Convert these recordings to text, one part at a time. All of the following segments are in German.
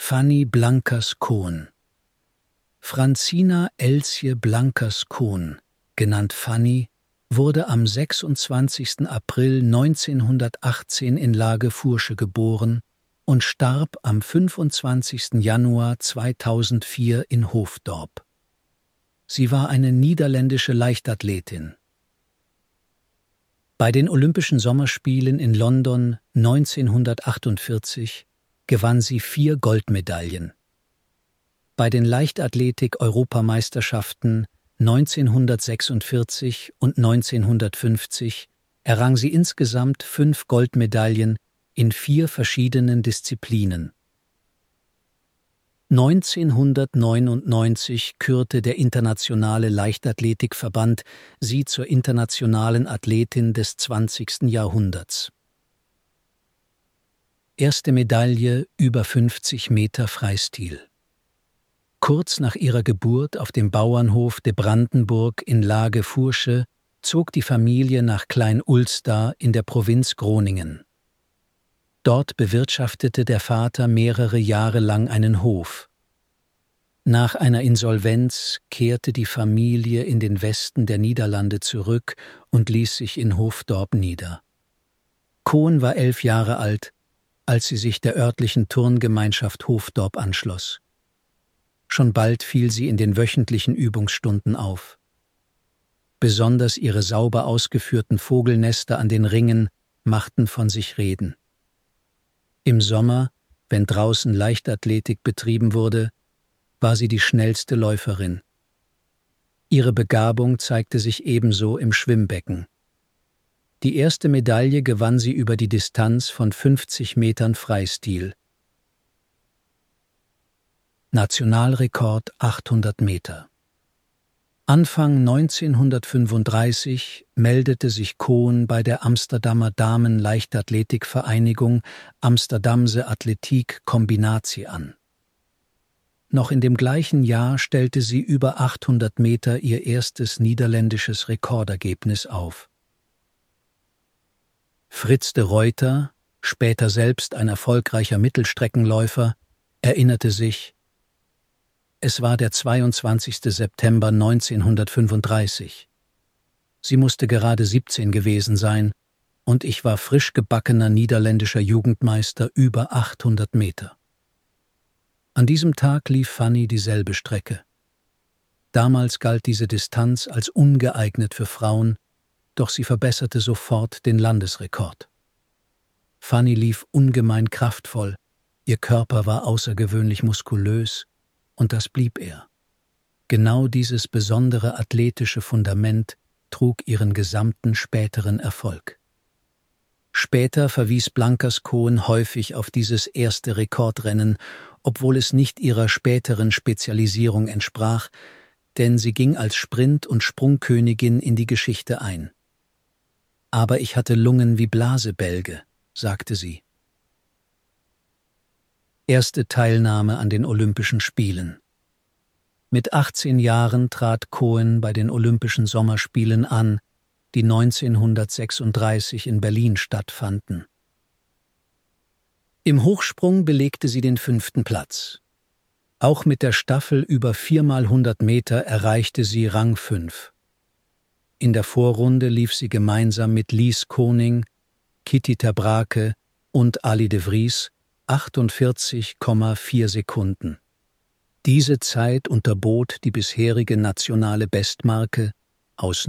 Fanny Blankers-Kohn. Franzina Elsie Blankers-Kohn, genannt Fanny, wurde am 26. April 1918 in Lage Fursche geboren und starb am 25. Januar 2004 in Hoofddorp. Sie war eine niederländische Leichtathletin. Bei den Olympischen Sommerspielen in London 1948 gewann sie 4 Goldmedaillen. Bei den Leichtathletik-Europameisterschaften 1946 und 1950 errang sie insgesamt 5 Goldmedaillen in 4 verschiedenen Disziplinen. 1999 kürte der Internationale Leichtathletikverband sie zur internationalen Athletin des 20. Jahrhunderts. Erste Medaille über 50 Meter Freistil. Kurz nach ihrer Geburt auf dem Bauernhof de Brandenburg in Lage Fursche zog die Familie nach Klein-Ulsda in der Provinz Groningen. Dort bewirtschaftete der Vater mehrere Jahre lang einen Hof. Nach einer Insolvenz kehrte die Familie in den Westen der Niederlande zurück und ließ sich in Hoofddorp nieder. Kohn war 11 Jahre alt, als sie sich der örtlichen Turngemeinschaft Hoofddorp anschloss. Schon bald fiel sie in den wöchentlichen Übungsstunden auf. Besonders ihre sauber ausgeführten Vogelnester an den Ringen machten von sich reden. Im Sommer, wenn draußen Leichtathletik betrieben wurde, war sie die schnellste Läuferin. Ihre Begabung zeigte sich ebenso im Schwimmbecken. Die erste Medaille gewann sie über die Distanz von 50 Metern Freistil. Nationalrekord 800 Meter. Anfang 1935 meldete sich Kohn bei der Amsterdamer Damen-Leichtathletikvereinigung Amsterdamse Atletiek Combinatie an. Noch in dem gleichen Jahr stellte sie über 800 Meter ihr erstes niederländisches Rekordergebnis auf. Fritz de Ruyter, später selbst ein erfolgreicher Mittelstreckenläufer, erinnerte sich: Es war der 22. September 1935. Sie musste gerade 17 gewesen sein und ich war frisch gebackener niederländischer Jugendmeister über 800 Meter. An diesem Tag lief Fanny dieselbe Strecke. Damals galt diese Distanz als ungeeignet für Frauen, doch sie verbesserte sofort den Landesrekord. Fanny lief ungemein kraftvoll, ihr Körper war außergewöhnlich muskulös, und das blieb er. Genau dieses besondere athletische Fundament trug ihren gesamten späteren Erfolg. Später verwies Blankers-Kohn häufig auf dieses erste Rekordrennen, obwohl es nicht ihrer späteren Spezialisierung entsprach, denn sie ging als Sprint- und Sprungkönigin in die Geschichte ein. »Aber ich hatte Lungen wie Blasebälge«, sagte sie. Erste Teilnahme an den Olympischen Spielen. Mit 18 Jahren trat Kohn bei den Olympischen Sommerspielen an, die 1936 in Berlin stattfanden. Im Hochsprung belegte sie den 5. Platz. Auch mit der Staffel über 4x100 Meter erreichte sie Rang 5. In der Vorrunde lief sie gemeinsam mit Lies Koning, Kitty ter Braake und Ali de Vries 48,4 Sekunden. Diese Zeit unterbot die bisherige nationale Bestmarke aus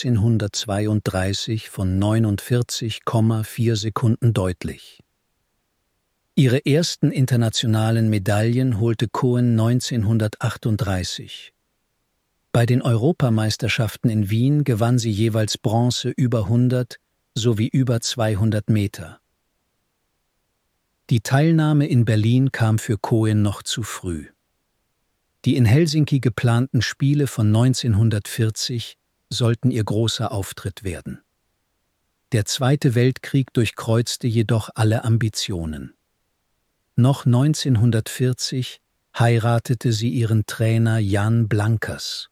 1932 von 49,4 Sekunden deutlich. Ihre ersten internationalen Medaillen holte Kohn 1938. Bei den Europameisterschaften in Wien gewann sie jeweils Bronze über 100 sowie über 200 Meter. Die Teilnahme in Berlin kam für Kohn noch zu früh. Die in Helsinki geplanten Spiele von 1940 sollten ihr großer Auftritt werden. Der Zweite Weltkrieg durchkreuzte jedoch alle Ambitionen. Noch 1940 heiratete sie ihren Trainer Jan Blankers.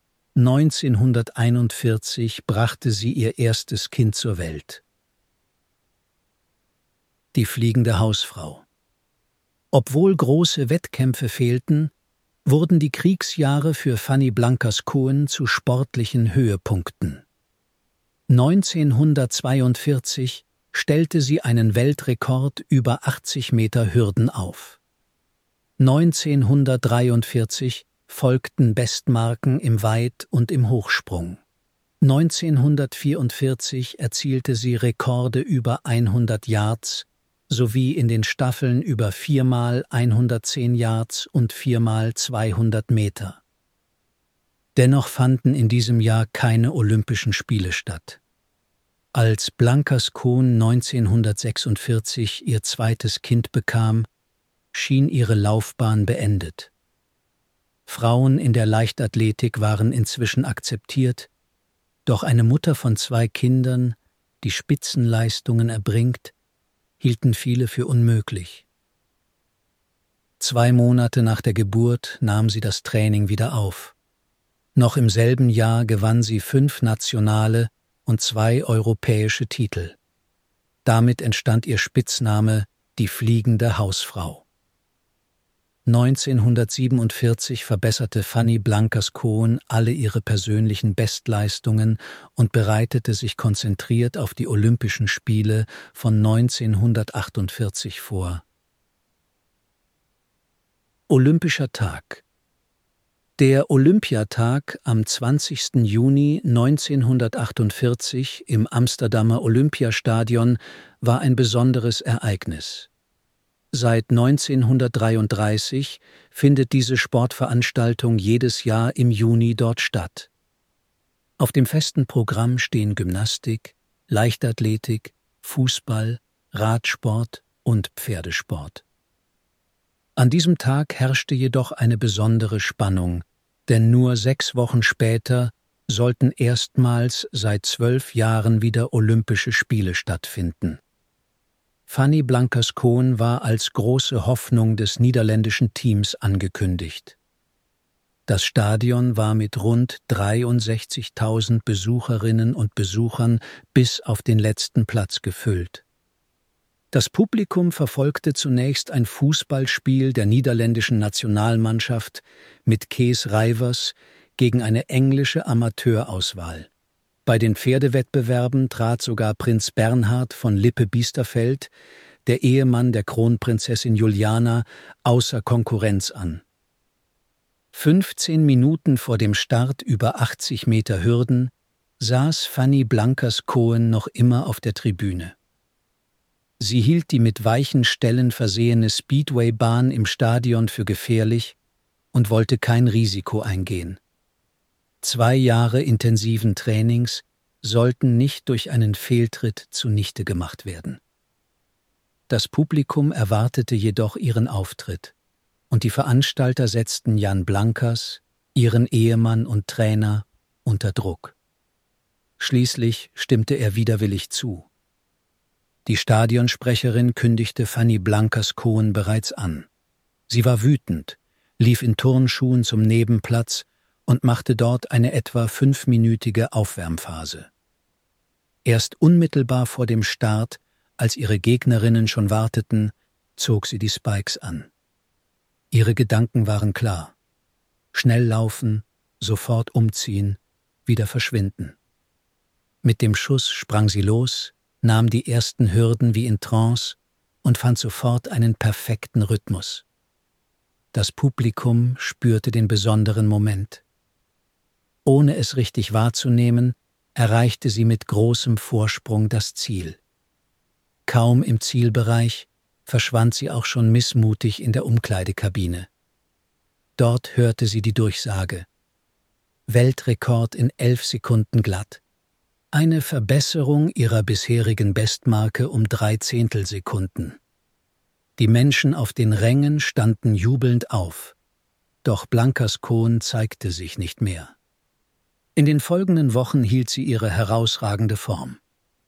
1941 brachte sie ihr erstes Kind zur Welt. Die fliegende Hausfrau. Obwohl große Wettkämpfe fehlten, wurden die Kriegsjahre für Fanny Blankers-Koen zu sportlichen Höhepunkten. 1942 stellte sie einen Weltrekord über 80 Meter Hürden auf. 1943 folgten Bestmarken im Weit- und im Hochsprung. 1944 erzielte sie Rekorde über 100 Yards sowie in den Staffeln über 4x 110 Yards und 4x 200 Meter. Dennoch fanden in diesem Jahr keine Olympischen Spiele statt. Als Blankers-Koen 1946 ihr zweites Kind bekam, schien ihre Laufbahn beendet. Frauen in der Leichtathletik waren inzwischen akzeptiert, doch eine Mutter von 2 Kindern, die Spitzenleistungen erbringt, hielten viele für unmöglich. 2 Monate nach der Geburt nahm sie das Training wieder auf. Noch im selben Jahr gewann sie 5 nationale und 2 europäische Titel. Damit entstand ihr Spitzname »die fliegende Hausfrau«. 1947 verbesserte Fanny Blankers-Koen alle ihre persönlichen Bestleistungen und bereitete sich konzentriert auf die Olympischen Spiele von 1948 vor. Olympischer Tag. Der Olympiatag am 20. Juni 1948 im Amsterdamer Olympiastadion war ein besonderes Ereignis. Seit 1933 findet diese Sportveranstaltung jedes Jahr im Juni dort statt. Auf dem festen Programm stehen Gymnastik, Leichtathletik, Fußball, Radsport und Pferdesport. An diesem Tag herrschte jedoch eine besondere Spannung, denn nur 6 Wochen später sollten erstmals seit 12 Jahren wieder Olympische Spiele stattfinden. Fanny Blankers-Koen war als große Hoffnung des niederländischen Teams angekündigt. Das Stadion war mit rund 63.000 Besucherinnen und Besuchern bis auf den letzten Platz gefüllt. Das Publikum verfolgte zunächst ein Fußballspiel der niederländischen Nationalmannschaft mit Kees Rijvers gegen eine englische Amateurauswahl. Bei den Pferdewettbewerben trat sogar Prinz Bernhard von Lippe-Biesterfeld, der Ehemann der Kronprinzessin Juliana, außer Konkurrenz an. 15 Minuten vor dem Start über 80 Meter Hürden saß Fanny Blankers-Koen noch immer auf der Tribüne. Sie hielt die mit weichen Stellen versehene Speedway-Bahn im Stadion für gefährlich und wollte kein Risiko eingehen. 2 Jahre intensiven Trainings sollten nicht durch einen Fehltritt zunichte gemacht werden. Das Publikum erwartete jedoch ihren Auftritt, und die Veranstalter setzten Jan Blankers, ihren Ehemann und Trainer, unter Druck. Schließlich stimmte er widerwillig zu. Die Stadionsprecherin kündigte Fanny Blankers-Koen bereits an. Sie war wütend, lief in Turnschuhen zum Nebenplatz und machte dort eine etwa 5-minütige Aufwärmphase. Erst unmittelbar vor dem Start, als ihre Gegnerinnen schon warteten, zog sie die Spikes an. Ihre Gedanken waren klar. Schnell laufen, sofort umziehen, wieder verschwinden. Mit dem Schuss sprang sie los, nahm die ersten Hürden wie in Trance und fand sofort einen perfekten Rhythmus. Das Publikum spürte den besonderen Moment. Ohne es richtig wahrzunehmen, erreichte sie mit großem Vorsprung das Ziel. Kaum im Zielbereich verschwand sie auch schon missmutig in der Umkleidekabine. Dort hörte sie die Durchsage: Weltrekord in 11 Sekunden glatt. Eine Verbesserung ihrer bisherigen Bestmarke um 0,3 Sekunden. Die Menschen auf den Rängen standen jubelnd auf. Doch Blankers-Koen zeigte sich nicht mehr. In den folgenden Wochen hielt sie ihre herausragende Form.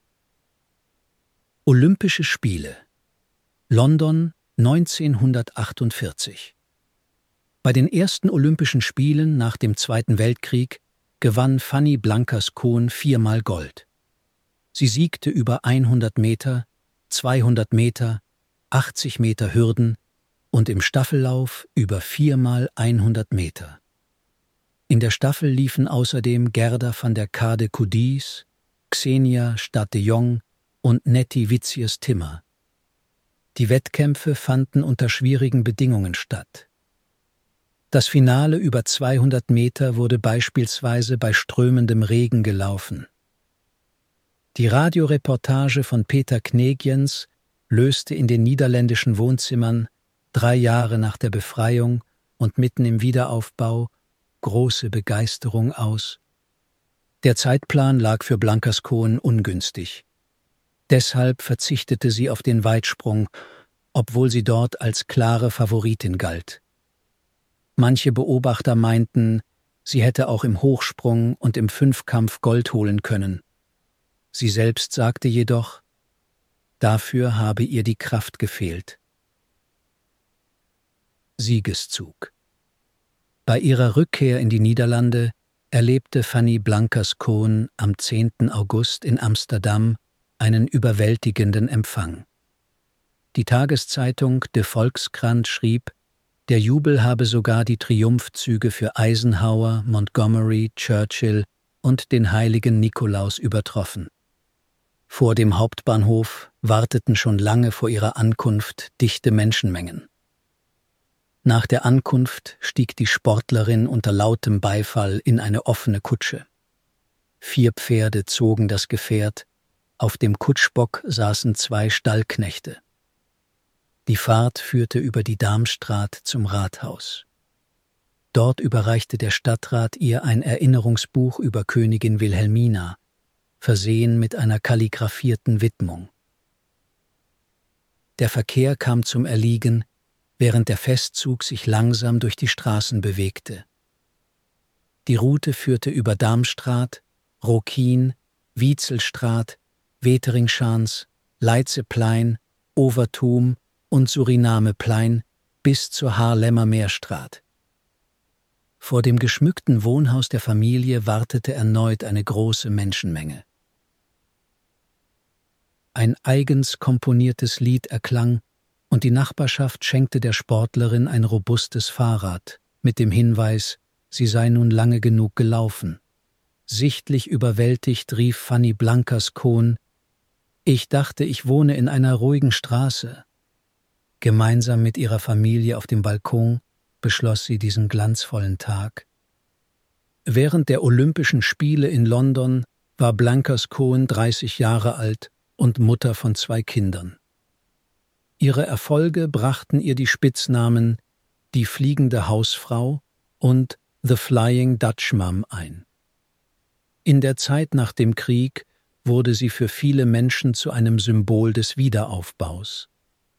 Olympische Spiele. London 1948. Bei den ersten Olympischen Spielen nach dem Zweiten Weltkrieg gewann Fanny Blankers-Koen 4-mal Gold. Sie siegte über 100 Meter, 200 Meter, 80 Meter Hürden, und im Staffellauf über 4x100 Meter. In der Staffel liefen außerdem Gerda van der Kade-Kudies, Xenia Stad-de-Jong und Nettie Witziers-Timmer. Die Wettkämpfe fanden unter schwierigen Bedingungen statt. Das Finale über 200 Meter wurde beispielsweise bei strömendem Regen gelaufen. Die Radioreportage von Peter Knegiens löste in den niederländischen Wohnzimmern 3 Jahre nach der Befreiung und mitten im Wiederaufbau große Begeisterung aus. Der Zeitplan lag für Blankers-Koen ungünstig. Deshalb verzichtete sie auf den Weitsprung, obwohl sie dort als klare Favoritin galt. Manche Beobachter meinten, sie hätte auch im Hochsprung und im Fünfkampf Gold holen können. Sie selbst sagte jedoch, dafür habe ihr die Kraft gefehlt. Siegeszug. Bei ihrer Rückkehr in die Niederlande erlebte Fanny Blankers-Koen am 10. August in Amsterdam einen überwältigenden Empfang. Die Tageszeitung De Volkskrant schrieb, der Jubel habe sogar die Triumphzüge für Eisenhower, Montgomery, Churchill und den heiligen Nikolaus übertroffen. Vor dem Hauptbahnhof warteten schon lange vor ihrer Ankunft dichte Menschenmengen. Nach der Ankunft stieg die Sportlerin unter lautem Beifall in eine offene Kutsche. 4 Pferde zogen das Gefährt, auf dem Kutschbock saßen 2 Stallknechte. Die Fahrt führte über die Darmstraat zum Rathaus. Dort überreichte der Stadtrat ihr ein Erinnerungsbuch über Königin Wilhelmina, versehen mit einer kalligraphierten Widmung. Der Verkehr kam zum Erliegen, während der Festzug sich langsam durch die Straßen bewegte. Die Route führte über Darmstraat, Rokin, Wietselstraat, Weteringschans, Leitzeplein, Overtoom und Surinameplein bis zur Haarlemmer Meerstraat. Vor dem geschmückten Wohnhaus der Familie wartete erneut eine große Menschenmenge. Ein eigens komponiertes Lied erklang und die Nachbarschaft schenkte der Sportlerin ein robustes Fahrrad mit dem Hinweis, sie sei nun lange genug gelaufen. Sichtlich überwältigt rief Fanny Blankers-Koen: »Ich dachte, ich wohne in einer ruhigen Straße.« Gemeinsam mit ihrer Familie auf dem Balkon beschloss sie diesen glanzvollen Tag. Während der Olympischen Spiele in London war Blankers-Koen 30 Jahre alt und Mutter von 2 Kindern. Ihre Erfolge brachten ihr die Spitznamen »Die fliegende Hausfrau« und »The Flying Dutch Mom« ein. In der Zeit nach dem Krieg wurde sie für viele Menschen zu einem Symbol des Wiederaufbaus.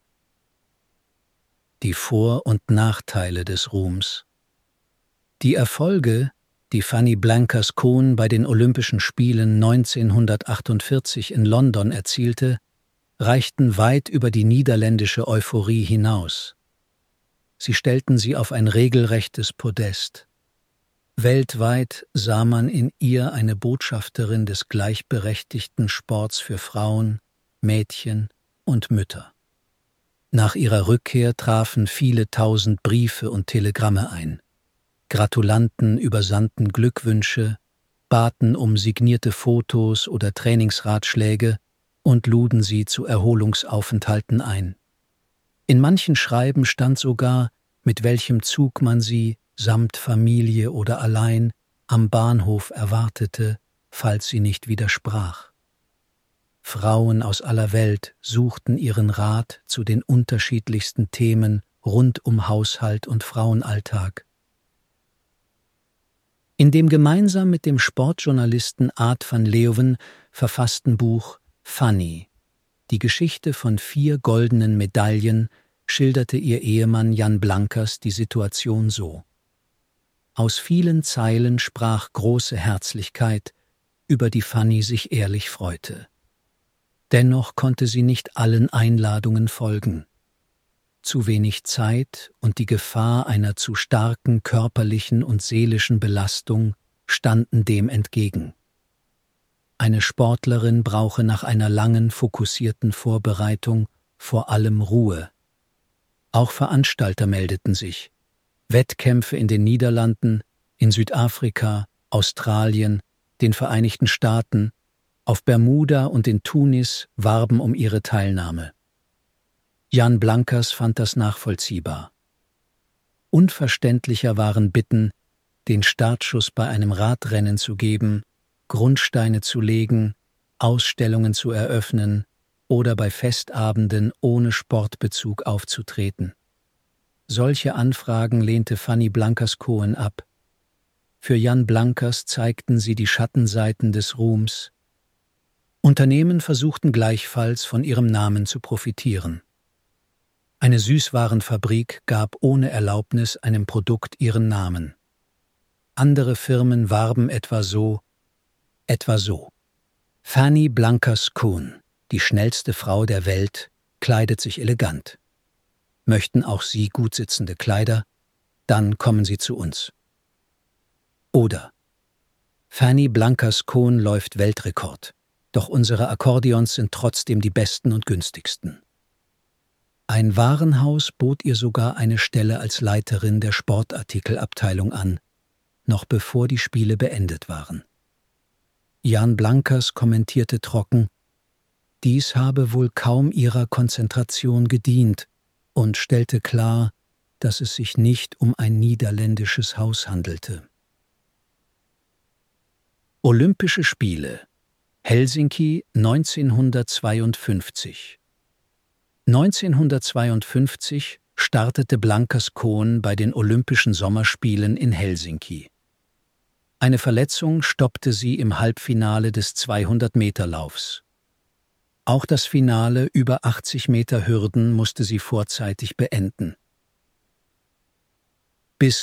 Die Vor- und Nachteile des Ruhms. Die Erfolge, die Fanny Blankers-Koen bei den Olympischen Spielen 1948 in London erzielte, reichten weit über die niederländische Euphorie hinaus. Sie stellten sie auf ein regelrechtes Podest. Weltweit sah man in ihr eine Botschafterin des gleichberechtigten Sports für Frauen, Mädchen und Mütter. Nach ihrer Rückkehr trafen viele tausend Briefe und Telegramme ein. Gratulanten übersandten Glückwünsche, baten um signierte Fotos oder Trainingsratschläge und luden sie zu Erholungsaufenthalten ein. In manchen Schreiben stand sogar, mit welchem Zug man sie, samt Familie oder allein, am Bahnhof erwartete, falls sie nicht widersprach. Frauen aus aller Welt suchten ihren Rat zu den unterschiedlichsten Themen rund um Haushalt und Frauenalltag. In dem gemeinsam mit dem Sportjournalisten Art van Leeuwen verfassten Buch »Fanny«, die Geschichte von 4 goldenen Medaillen, schilderte ihr Ehemann Jan Blankers die Situation so: Aus vielen Zeilen sprach große Herzlichkeit, über die Fanny sich ehrlich freute. Dennoch konnte sie nicht allen Einladungen folgen. Zu wenig Zeit und die Gefahr einer zu starken körperlichen und seelischen Belastung standen dem entgegen. Eine Sportlerin brauche nach einer langen, fokussierten Vorbereitung vor allem Ruhe. Auch Veranstalter meldeten sich. Wettkämpfe in den Niederlanden, in Südafrika, Australien, den Vereinigten Staaten, auf Bermuda und in Tunis warben um ihre Teilnahme. Jan Blankers fand das nachvollziehbar. Unverständlicher waren Bitten, den Startschuss bei einem Radrennen zu geben, Grundsteine zu legen, Ausstellungen zu eröffnen oder bei Festabenden ohne Sportbezug aufzutreten. Solche Anfragen lehnte Fanny Blankers-Koen ab. Für Jan Blankers zeigten sie die Schattenseiten des Ruhms. Unternehmen versuchten gleichfalls, von ihrem Namen zu profitieren. Eine Süßwarenfabrik gab ohne Erlaubnis einem Produkt ihren Namen. Andere Firmen warben etwa so. Fanny Blankers-Koen, die schnellste Frau der Welt, kleidet sich elegant. Möchten auch Sie gut sitzende Kleider? Dann kommen Sie zu uns. Oder Fanny Blankers-Koen läuft Weltrekord, doch unsere Akkordeons sind trotzdem die besten und günstigsten. Ein Warenhaus bot ihr sogar eine Stelle als Leiterin der Sportartikelabteilung an, noch bevor die Spiele beendet waren. Jan Blankers kommentierte trocken: Dies habe wohl kaum ihrer Konzentration gedient und stellte klar, dass es sich nicht um ein niederländisches Haus handelte. Olympische Spiele Helsinki 1952. 1952 startete Blankers-Koen bei den Olympischen Sommerspielen in Helsinki. Eine Verletzung stoppte sie im Halbfinale des 200-Meter-Laufs. Auch das Finale über 80 Meter Hürden musste sie vorzeitig beenden. Bis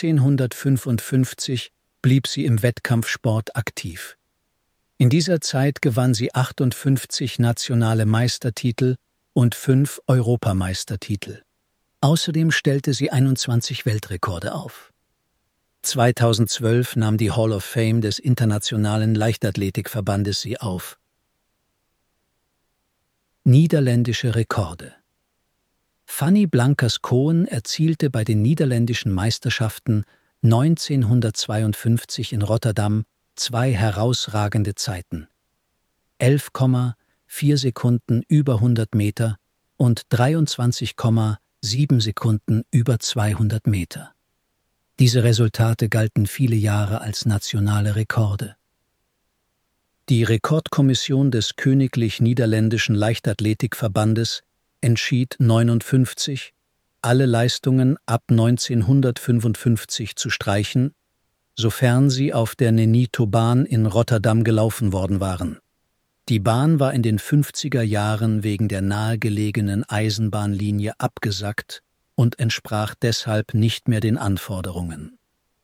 1955 blieb sie im Wettkampfsport aktiv. In dieser Zeit gewann sie 58 nationale Meistertitel und 5 Europameistertitel. Außerdem stellte sie 21 Weltrekorde auf. 2012 nahm die Hall of Fame des Internationalen Leichtathletikverbandes sie auf. Niederländische Rekorde. Fanny Blankers-Koen erzielte bei den niederländischen Meisterschaften 1952 in Rotterdam 2 herausragende Zeiten: 11,4 Sekunden über 100 Meter und 23,7 Sekunden über 200 Meter. Diese Resultate galten viele Jahre als nationale Rekorde. Die Rekordkommission des Königlich Niederländischen Leichtathletikverbandes entschied 1959, alle Leistungen ab 1955 zu streichen, sofern sie auf der Nenito-Bahn in Rotterdam gelaufen worden waren. Die Bahn war in den 50er Jahren wegen der nahegelegenen Eisenbahnlinie abgesackt und entsprach deshalb nicht mehr den Anforderungen.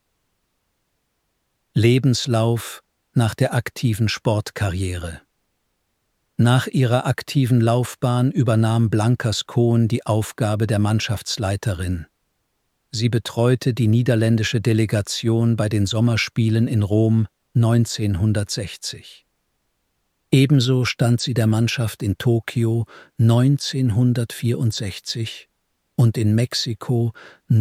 Lebenslauf nach der aktiven Sportkarriere. Nach ihrer aktiven Laufbahn übernahm Blankers-Koen die Aufgabe der Mannschaftsleiterin. Sie betreute die niederländische Delegation bei den Sommerspielen in Rom 1960. Ebenso stand sie der Mannschaft in Tokio 1964 und in Mexiko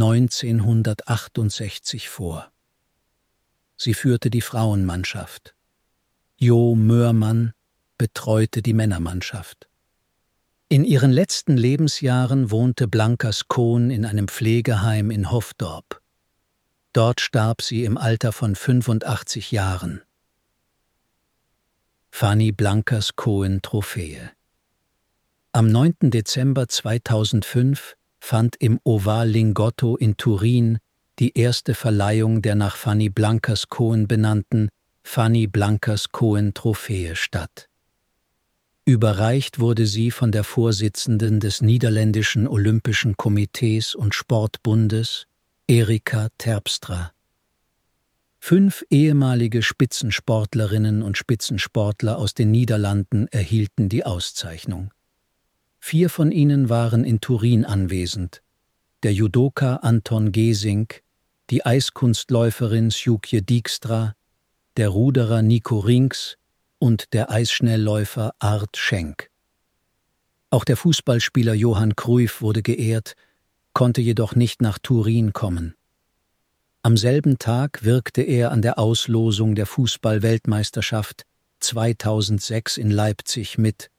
1968 vor. Sie führte die Frauenmannschaft. Jo Möhrmann betreute die Männermannschaft. In ihren letzten Lebensjahren wohnte Blankers-Koen in einem Pflegeheim in Hoofddorp. Dort starb sie im Alter von 85 Jahren. Fanny Blankers-Koen-Trophäe. Am 9. Dezember 2005 fand im Oval Lingotto in Turin die erste Verleihung der nach Fanny Blankers-Koen benannten Fanny Blankers-Koen-Trophäe statt. Überreicht wurde sie von der Vorsitzenden des Niederländischen Olympischen Komitees und Sportbundes, Erika Terpstra. 5 ehemalige Spitzensportlerinnen und Spitzensportler aus den Niederlanden erhielten die Auszeichnung. 4 von ihnen waren in Turin anwesend: der Judoka Anton Geesink, die Eiskunstläuferin Sjoeke Dijkstra, der Ruderer Nico Rinks und der Eisschnellläufer Art Schenk. Auch der Fußballspieler Johan Cruyff wurde geehrt, konnte jedoch nicht nach Turin kommen. Am selben Tag wirkte er an der Auslosung der Fußball-Weltmeisterschaft 2006 in Leipzig mit,